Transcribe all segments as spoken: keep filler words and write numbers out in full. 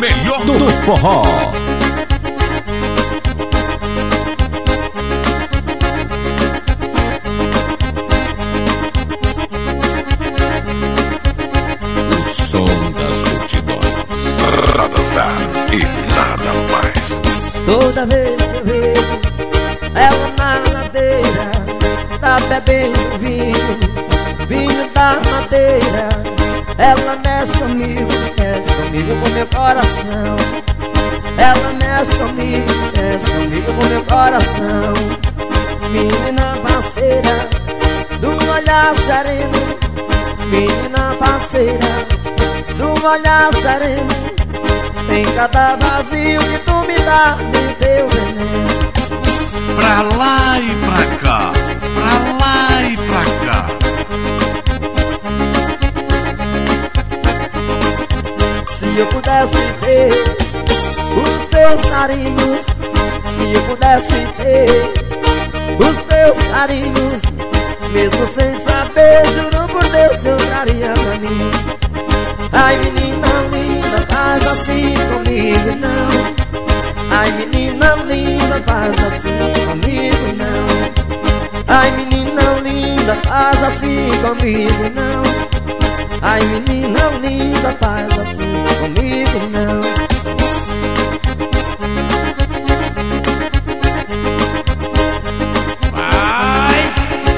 melhor do, do forró. O som das multidões, pra dançar e nada mais. Toda vez que eu vejo ela na ladeira, tá bebendo vinho, vinho da madeira. Ela mexe comigo, mexe comigo com meu coração. Ela mexe comigo, mexe comigo com meu coração. Menina parceira, do olhar sereno. Menina parceira, do olhar sereno. Em cada vazio que tu me dá, me deu veneno. Pra lá e pra cá, pra lá e pra cá. Se eu pudesse ter os teus carinhos, se eu pudesse ter os teus carinhos, mesmo sem saber, juro por Deus eu traria pra mim. Ai menina linda, faz assim comigo não. Ai menina linda, faz assim comigo não. Ai menina linda, faz assim comigo não. Ai menina linda, faz assim comigo não. Vai!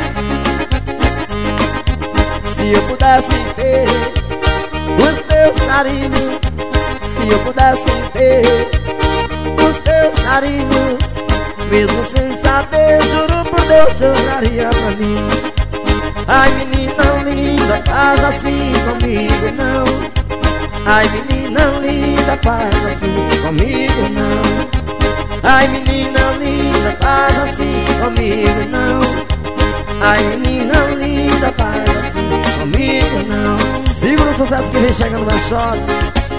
Se eu pudesse ter os teus carinhos, se eu pudesse ter os teus carinhos, mesmo sem saber, juro por Deus eu daria pra mim. Ai menina linda, faz assim comigo não. Ai menina linda, faz assim comigo não. Ai menina linda, faz assim comigo não. Ai menina linda, faz assim comigo não. Segura o sucesso que vem chegando mais shot.